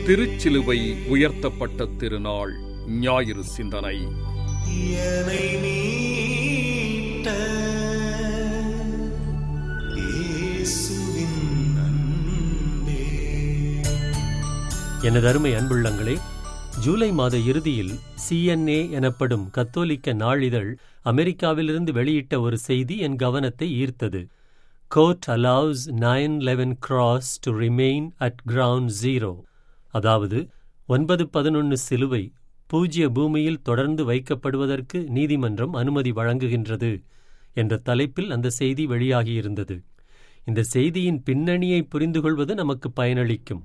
திருச்சிலுவை உயர்த்தப்பட்ட திருநாள் ஞாயிறு சிந்தனை. எனது அருமை அன்புள்ளங்களே, ஜூலை மாத இறுதியில் CNN எனப்படும் கத்தோலிக்க நாளிதழ் அமெரிக்காவிலிருந்து வெளியிட்ட ஒரு செய்தி என் கவனத்தை ஈர்த்தது. Court allows 9/11 cross to remain at ground zero. அதாவது 9/11 சிலுவை பூஜ்ய பூமியில் தொடர்ந்து வைக்கப்படுவதற்கு நீதிமன்றம் அனுமதி வழங்குகின்றது என்ற தலைப்பில் அந்த செய்தி வெளியாகியிருந்தது. இந்த செய்தியின் பின்னணியை புரிந்து கொள்வது நமக்கு பயனளிக்கும்.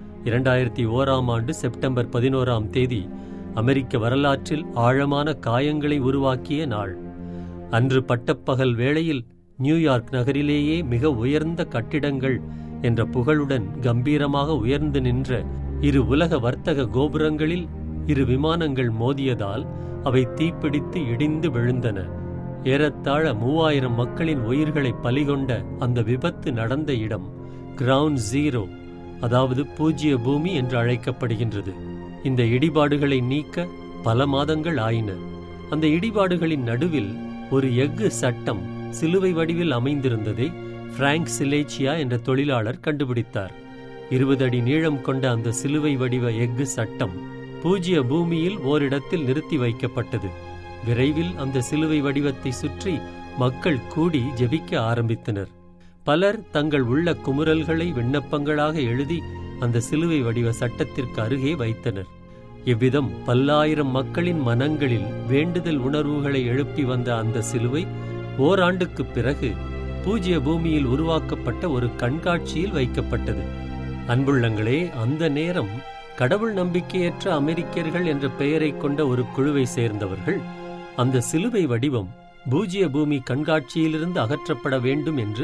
2001 செப்டம்பர் 11 அமெரிக்க வரலாற்றில் ஆழமான காயங்களை உருவாக்கிய நாள். அன்று பட்டப்பகல் வேளையில் நியூயார்க் நகரிலேயே மிக உயர்ந்த கட்டிடங்கள் என்ற புகழுடன் கம்பீரமாக உயர்ந்து நின்ற 2 உலக வர்த்தக கோபுரங்களில் 2 விமானங்கள் மோதியதால் அவை தீப்பிடித்து இடிந்து விழுந்தன. ஏறத்தாழ 3000 மக்களின் உயிர்களை பலிகொண்ட அந்த விபத்து நடந்த இடம் கிரவுண்ட் ஜீரோ, அதாவது பூஜ்ய பூமி என்று அழைக்கப்படுகின்றது. இந்த இடிபாடுகளை நீக்க பல மாதங்கள் ஆயின. அந்த இடிபாடுகளின் நடுவில் ஒரு எஃகு சட்டம் சிலுவை வடிவில் அமைந்திருந்ததை பிராங்க் சிலேச்சியா என்ற தொழிலாளர் கண்டுபிடித்தார். 20 அடி நீளம் கொண்ட அந்த சிலுவை வடிவ எஃகு சட்டம் பூஜ்ய பூமியில் ஓரிடத்தில் நிறுத்தி வைக்கப்பட்டது. விரைவில் அந்த சிலுவை வடிவத்தை சுற்றி மக்கள் கூடி ஜெபிக்க ஆரம்பித்தனர். பலர் தங்கள் உள்ள குமுறல்களை விண்ணப்பங்களாக எழுதி அந்த சிலுவை வடிவ சட்டத்திற்கு அருகே வைத்தனர். இவ்விதம் பல்லாயிரம் மக்களின் மனங்களில் வேண்டுதல் உணர்வுகளை எழுப்பி வந்த அந்த சிலுவை ஓராண்டுக்கு பிறகு பூஜ்ய பூமியில் உருவாக்கப்பட்ட ஒரு கண்காட்சியில் வைக்கப்பட்டது. அன்புள்ளங்களே, அந்த நேரம் கடவுள் நம்பிக்கையற்ற அமெரிக்கர்கள் என்ற பெயரை கொண்ட ஒரு குழுவை சேர்ந்தவர்கள் அந்த சிலுவை வடிவம் பூஜ்ய பூமி கண்காட்சியிலிருந்து அகற்றப்பட வேண்டும் என்று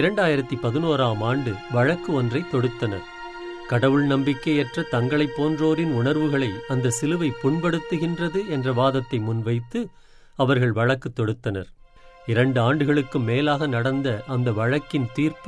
2011 வழக்கு ஒன்றை தொடுத்தனர். கடவுள் நம்பிக்கையற்ற தங்களைப் போன்றோரின் உணர்வுகளை அந்த சிலுவை புண்படுத்துகின்றது என்ற வாதத்தை முன்வைத்து அவர்கள் வழக்கு தொடுத்தனர். 2 ஆண்டுகளுக்கு மேலாக நடந்த அந்த வழக்கின் தீர்ப்பு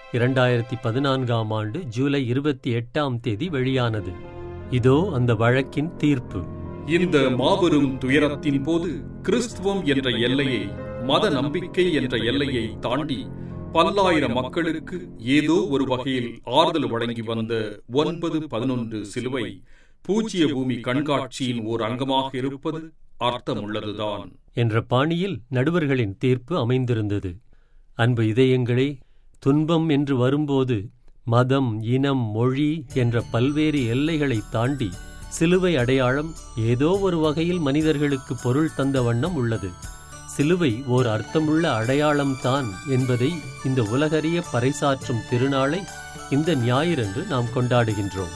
2014 ஜூலை 28 வெளியானது. இதோ அந்த வழக்கின் தீர்ப்பு. இந்த மாபெரும் துயரத்தின் போது கிறிஸ்துவம் என்ற எல்லையை, மத நம்பிக்கை என்ற எல்லையை தாண்டி பல்லாயிரம் மக்களுக்கு ஏதோ ஒரு வகையில் ஆறுதல் வழங்கி வந்த 9/11 சிலுவை பூஜ்ய பூமி கண்காட்சியின் ஓர் அங்கமாக இருப்பது அர்த்தமுள்ளதுதான் என்ற பாணியில் நடுவர்களின் தீர்ப்பு அமைந்திருந்தது. அன்பு இதயங்களே, துன்பம் என்று வரும்போது மதம், இனம், மொழி என்ற பல்வேறு எல்லைகளை தாண்டி சிலுவை அடையாளம் ஏதோ ஒரு வகையில் மனிதர்களுக்கு பொருள் தந்த வண்ணம் உள்ளது. சிலுவை ஓர் அர்த்தமுள்ள அடையாளம்தான் என்பதை இந்த உலகறிய பறைசாற்றும் திருநாளை இந்த ஞாயிறன்று நாம் கொண்டாடுகின்றோம்.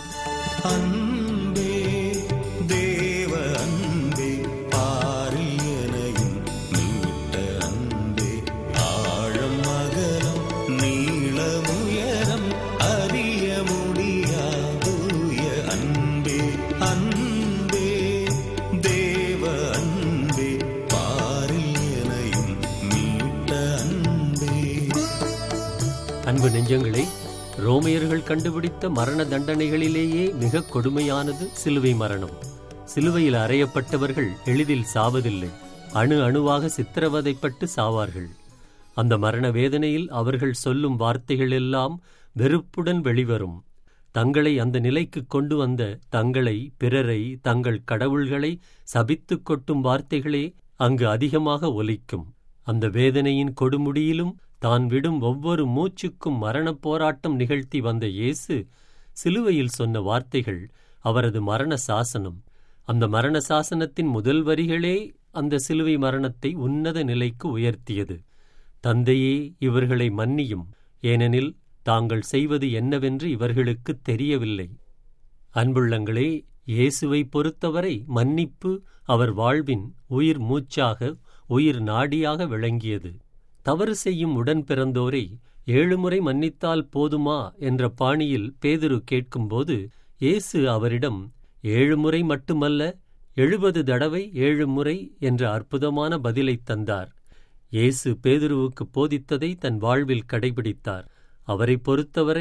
அன்பு நெஞ்சங்களே, ரோமையர்கள் கண்டுபிடித்த மரண தண்டனைகளிலேயே மிக கொடுமையானது சிலுவை மரணம். சிலுவையில் அறையப்பட்டவர்கள் எளிதில் சாவதில்லை, அணு அணுவாக சித்திரவதைப்பட்டு சாவார்கள். அந்த மரண வேதனையில் அவர்கள் சொல்லும் வார்த்தைகள் எல்லாம் வெறுப்புடன் வெளிவரும். தங்களை அந்த நிலைக்கு கொண்டு வந்த தங்களை, பிறரை, தங்கள் கடவுள்களை சபித்து கொட்டும் வார்த்தைகளே அங்கு அதிகமாக ஒலிக்கும். அந்த வேதனையின் கொடுமுடியிலும் தான் விடும் ஒவ்வொரு மூச்சுக்கும் மரணப் போராட்டம் நிகழ்த்தி வந்த இயேசு சிலுவையில் சொன்ன வார்த்தைகள் அவரது மரண சாசனம். அந்த மரண சாசனத்தின் முதல் வரிகளே அந்த சிலுவை மரணத்தை உன்னத நிலைக்கு உயர்த்தியது. தந்தையே, இவர்களை மன்னியும், ஏனெனில் தாங்கள் செய்வது என்னவென்று இவர்களுக்கு தெரியவில்லை. அன்புள்ளங்களே, இயேசுவை பொறுத்தவரை மன்னிப்பு அவர் வாழ்வின் உயிர் மூச்சாக, உயிர் நாடியாக விளங்கியது. தவறு செய்யும் உடன் பிறந்தோரை 7 முறை மன்னித்தால் போதுமா என்ற பாணியில் பேதுரு கேட்கும்போது இயேசு அவரிடம் 7 முறை மட்டுமல்ல 70 தடவை 7 முறை என்ற அற்புதமான பதிலை தந்தார். இயேசு பேதுருவுக்கு போதித்ததை தன் வாழ்வில் கடைபிடித்தார். அவரை பொறுத்தவரை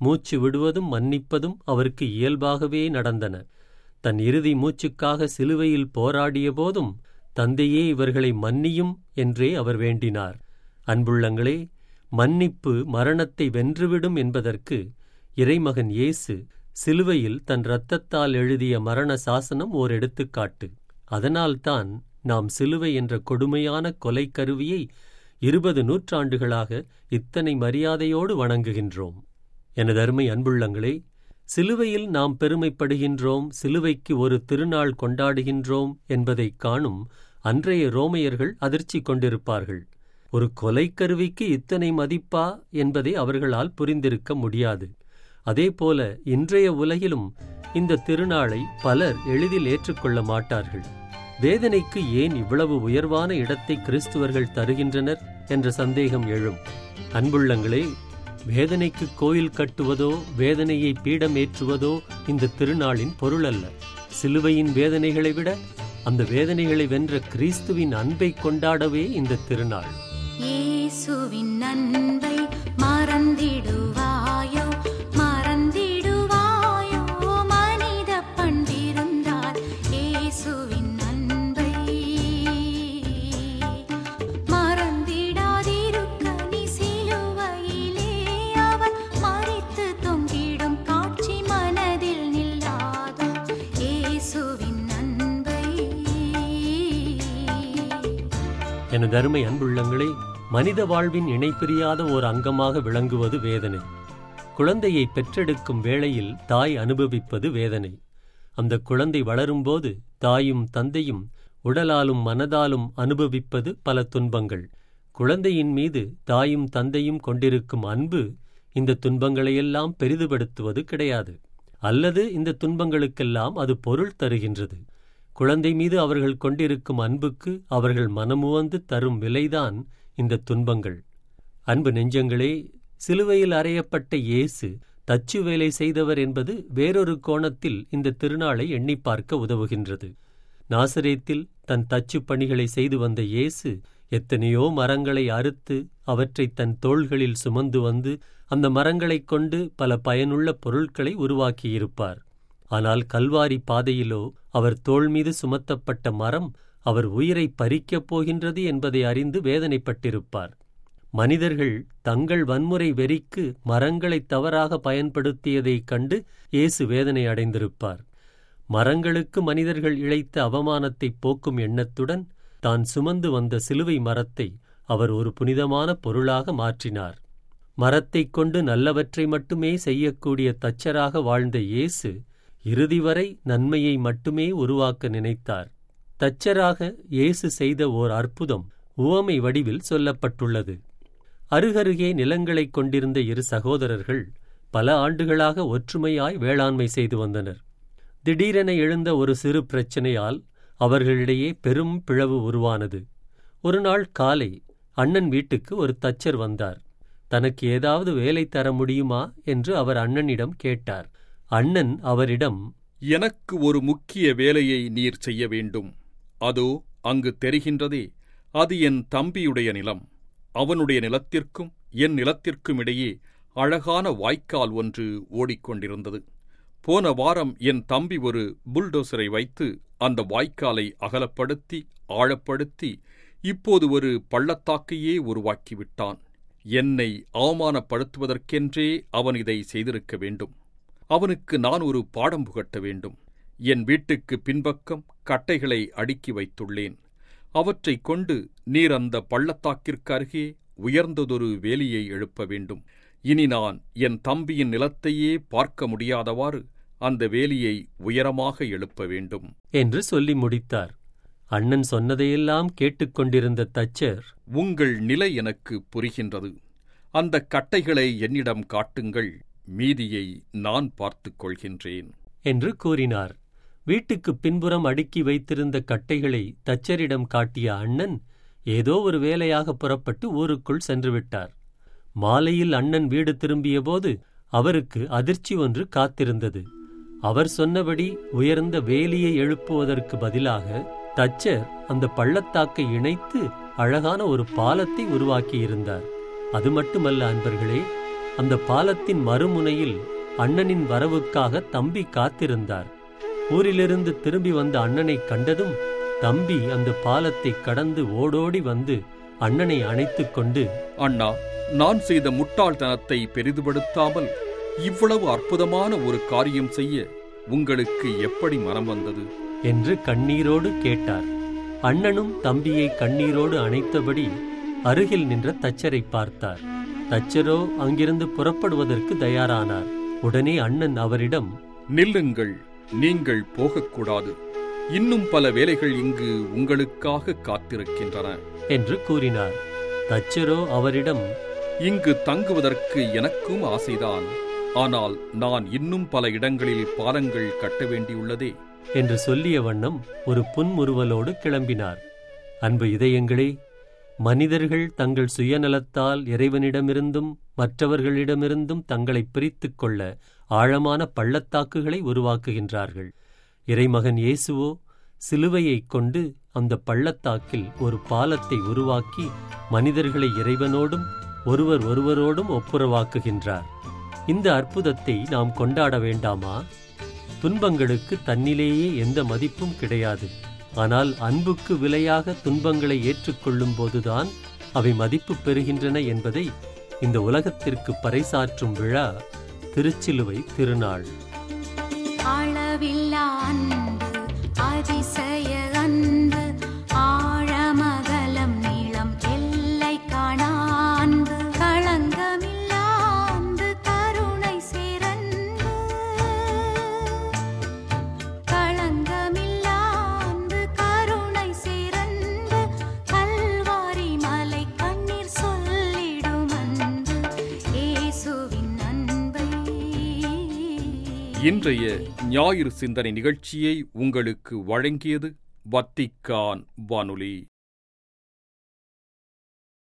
மூச்சு விடுவதும் மன்னிப்பதும் அவருக்கு இயல்பாகவே நடந்தன. தன் இறுதி மூச்சுக்காக சிலுவையில் போராடிய போதும் தந்தையே இவர்களை மன்னியும் என்றே அவர் வேண்டினார். அன்புள்ளங்களே, மன்னிப்பு மரணத்தை வென்றுவிடும் என்பதற்கு இறைமகன் இயேசு சிலுவையில் தன் இரத்தத்தால் எழுதிய மரண சாசனம் ஓர் எடுத்துக்காட்டு. அதனால்தான் நாம் சிலுவை என்ற கொடுமையான கொலை கருவியை 20 நூற்றாண்டுகளாக இத்தனை மரியாதையோடு வணங்குகின்றோம். எனதருமை அன்புள்ளங்களே, சிலுவையில் நாம் பெருமைப்படுகின்றோம், சிலுவைக்கு ஒரு திருநாள் கொண்டாடுகின்றோம் என்பதைக் காணும் அன்றைய ரோமையர்கள் அதிர்ச்சி கொண்டிருப்பார்கள். ஒரு கொலைக்கருவிக்கு இத்தனை மதிப்பா என்பதை அவர்களால் புரிந்திருக்க முடியாது. அதேபோல இன்றைய உலகிலும் இந்த திருநாளை பலர் எளிதில் ஏற்றுக்கொள்ள மாட்டார்கள். வேதனைக்கு ஏன் இவ்வளவு உயர்வான இடத்தை கிறிஸ்துவர்கள் தருகின்றனர் என்ற சந்தேகம் எழும். அன்புள்ளங்களே, வேதனைக்கு கோயில் கட்டுவதோ வேதனையை பீடமேற்றுவதோ இந்த திருநாளின் பொருள் அல்ல. சிலுவையின் வேதனைகளை விட அந்த வேதனைகளை வென்ற கிறிஸ்துவின் அன்பை கொண்டாடவே இந்த திருநாள். இயேசுவின் அன்பை மறந்திடுவாயோ, மறந்திடுவாயோ, மனித பண்டிருந்தால் இயேசுவின் அன்பை மறந்திடாதிருக்க நீ சிலுவையிலே அவர் மரித்து தொங்கிடும் காட்சி மனதில் நில்லாதோ, இயேசுவின் அன்பை. எனது அருமை அன்புள்ளங்களே, மனித வாழ்வின் இணைப்பிரியாத ஓர் அங்கமாக விளங்குவது வேதனை. குழந்தையை பெற்றெடுக்கும் வேளையில் தாய் அனுபவிப்பது வேதனை. அந்த குழந்தை வளரும்போது தாயும் தந்தையும் உடலாலும் மனதாலும் அனுபவிப்பது பல துன்பங்கள். குழந்தையின் மீது தாயும் தந்தையும் கொண்டிருக்கும் அன்பு இந்த துன்பங்களையெல்லாம் பெரிதுபடுத்துவது கிடையாது. அல்லது இந்த துன்பங்களுக்கெல்லாம் அது பொருள் தருகின்றது. குழந்தை மீது அவர்கள் கொண்டிருக்கும் அன்புக்கு அவர்கள் மனமுவந்து தரும் விலைதான் இந்த துன்பங்கள். அன்பு நெஞ்சங்களே, சிலுவையில் அறையப்பட்ட இயேசு தச்சு வேலை செய்தவர் என்பது வேறொரு கோணத்தில் இந்த திருநாளை எண்ணி பார்க்க உதவுகின்றது. நாசரேத்தில் தன் தச்சு பணிகளை செய்து வந்த இயேசு எத்தனையோ மரங்களை அறுத்து அவற்றை தன் தோள்களில் சுமந்து வந்து அந்த மரங்களைக் கொண்டு பல பயனுள்ள பொருட்களை உருவாக்கியிருப்பார். ஆனால் கல்வாரி பாதையிலோ அவர் தோள் மீது சுமத்தப்பட்ட மரம் அவர் உயிரை பறிக்கப் போகின்றது என்பதை அறிந்து வேதனைப்பட்டிருப்பார். மனிதர்கள் தங்கள் வன்முறை வெறிக்கு மரங்களை தவறாக பயன்படுத்தியதைக் கண்டு இயேசு வேதனை அடைந்திருப்பார். மரங்களுக்கு மனிதர்கள் இழைத்த அவமானத்தை போக்கும் எண்ணத்துடன் தான் சுமந்து வந்த சிலுவை மரத்தை அவர் ஒரு புனிதமான பொருளாக மாற்றினார். மரத்தைக் கொண்டு நல்லவற்றை மட்டுமே செய்யக்கூடிய தச்சராக வாழ்ந்த இயேசு இறுதி வரை நன்மையை மட்டுமே உருவாக்க நினைத்தார். தச்சராக இயேசு செய்த ஓர் அற்புதம் உவமை வடிவில் சொல்லப்பட்டுள்ளது. அருகருகே நிலங்களைக் கொண்டிருந்த இரு சகோதரர்கள் பல ஆண்டுகளாக ஒற்றுமையாய் வேளாண்மை செய்து வந்தனர். திடீரென எழுந்த ஒரு சிறு பிரச்சனையால் அவர்களிடையே பெரும் பிளவு உருவானது. ஒரு நாள் காலை அண்ணன் வீட்டுக்கு ஒரு தச்சர் வந்தார். தனக்கு ஏதாவது வேலை தர முடியுமா என்று அவர் அண்ணனிடம் கேட்டார். அண்ணன் அவரிடம், எனக்கு ஒரு முக்கிய வேலையை நீர் செய்ய வேண்டும். அதோ அங்கு தெரிகின்றதே, அது என் தம்பியுடைய நிலம். அவனுடைய நிலத்திற்கும் என் நிலத்திற்கும் இடையே அழகான வாய்க்கால் ஒன்று ஓடிக்கொண்டிருந்தது. போன வாரம் என் தம்பி ஒரு புல்டோசரை வைத்து அந்த வாய்க்காலை அகலப்படுத்தி ஆழப்படுத்தி இப்போது ஒரு பள்ளத்தாக்கையே உருவாக்கிவிட்டான். என்னை அவமானப்படுத்துவதற்கென்றே அவன் இதை செய்திருக்க வேண்டும். அவனுக்கு நான் ஒரு பாடம் புகட்ட வேண்டும். என் வீட்டுக்கு பின்பக்கம் கட்டைகளை அடுக்கி வைத்துள்ளேன். அவற்றைக் கொண்டு நீர் அந்த பள்ளத்தாக்கிற்கு அருகே உயர்ந்ததொரு வேலியை எழுப்ப வேண்டும். இனி நான் என் தம்பியின் நிலத்தையே பார்க்க முடியாதவாறு அந்த வேலியை உயரமாக எழுப்ப வேண்டும் என்று சொல்லி முடித்தார். அண்ணன் சொன்னதையெல்லாம் கேட்டுக்கொண்டிருந்த தச்சர், உங்கள் நிலை எனக்கு புரிகின்றது. அந்த கட்டைகளை என்னிடம் காட்டுங்கள், மீதியை நான் பார்த்துக் கொள்கின்றேன் என்று கூறினார். வீட்டுக்கு பின்புறம் அடுக்கி வைத்திருந்த கட்டைகளை தச்சரிடம் காட்டிய அண்ணன் ஏதோ ஒரு வேலையாக புறப்பட்டு ஊருக்குள் சென்றுவிட்டார். மாலையில் அண்ணன் வீடு திரும்பியபோது அவருக்கு அதிர்ச்சி ஒன்று காத்திருந்தது. அவர் சொன்னபடி உயர்ந்த வேலியை எழுப்புவதற்கு பதிலாக தச்சர் அந்த பள்ளத்தாக்கை இணைத்து அழகான ஒரு பாலத்தை உருவாக்கியிருந்தார். அது மட்டுமல்ல அன்பர்களே, அந்த பாலத்தின் மறுமுனையில் அண்ணனின் வரவுக்காக தம்பி காத்திருந்தார். ஊரிலிருந்து திரும்பி வந்த அண்ணனை கண்டதும் தம்பி அந்த பாலத்தை கடந்து ஓடோடி வந்து அண்ணனை அணைத்துக் கொண்டு, அண்ணா, நான் செய்த முட்டாள்தனத்தை பெரிதுபடுத்தாமல் இவ்வளவு அற்புதமான ஒரு காரியம் செய்ய உங்களுக்கு எப்படி மனம் வந்தது என்று கண்ணீரோடு கேட்டார். அண்ணனும் தம்பியை கண்ணீரோடு அணைத்தபடி அருகில் நின்ற தச்சரை பார்த்தார். தச்சரோ அங்கிருந்து புறப்படுவதற்கு தயாரானார். உடனே அண்ணன் அவரிடம், நில்லுங்கள், நீங்கள் போகக்கூடாது. இன்னும் பல வேலைகள் இங்கு உங்களுக்காக காத்திருக்கின்றன என்று கூறினார். தச்சரோ அவரிடம், இங்கு தங்குவதற்கு எனக்கும் ஆசைதான். ஆனால் நான் இன்னும் பல இடங்களில் பாலங்கள் கட்ட வேண்டியுள்ளதே என்று சொல்லிய வண்ணம் ஒரு புன்முறுவலோடு கிளம்பினார். அன்பு இதயங்களே, மனிதர்கள் தங்கள் சுயநலத்தால் இறைவனிடமிருந்தும் மற்றவர்களிடமிருந்தும் தங்களை பிரித்துக் கொள்ள ஆழமான பள்ளத்தாக்குகளை உருவாக்குகின்றார்கள். இறைமகன் இயேசுவோ சிலுவையைக் கொண்டு அந்த பள்ளத்தாக்கில் ஒரு பாலத்தை உருவாக்கி மனிதர்களை இறைவனோடும் ஒருவர் ஒருவரோடும் ஒப்புரவாக்குகின்றார். இந்த அற்புதத்தை நாம் கொண்டாட வேண்டாமா? துன்பங்களுக்கு தன்னிலேயே எந்த மதிப்பும் கிடையாது. ஆனால் அன்புக்கு விலையாக துன்பங்களை ஏற்றுக்கொள்ளும் போதுதான் அவை மதிப்பு பெறுகின்றன என்பதை இந்த உலகத்திற்கு பறைசாற்றும் விழா திருச்சிலுவை திருநாள். அளவில்லா அன்பு, அதிசய அன்பு, ஆழமகலம் நீளம் எல்லை காணா அன்பு, களங்கமில்லா அன்பு, கருணை சிறந்து, களங்கமில்லா அன்பு, கருணை சிறந்து, கல்வாரி மலை கண்ணீர் சொல்லிடும் அன்பு, இயேசுவின் அன்பை. இன்றைய ஞாயிறு சிந்தனை நிகழ்ச்சியை உங்களுக்கு வழங்கியது வத்திக்கான் வானொலி.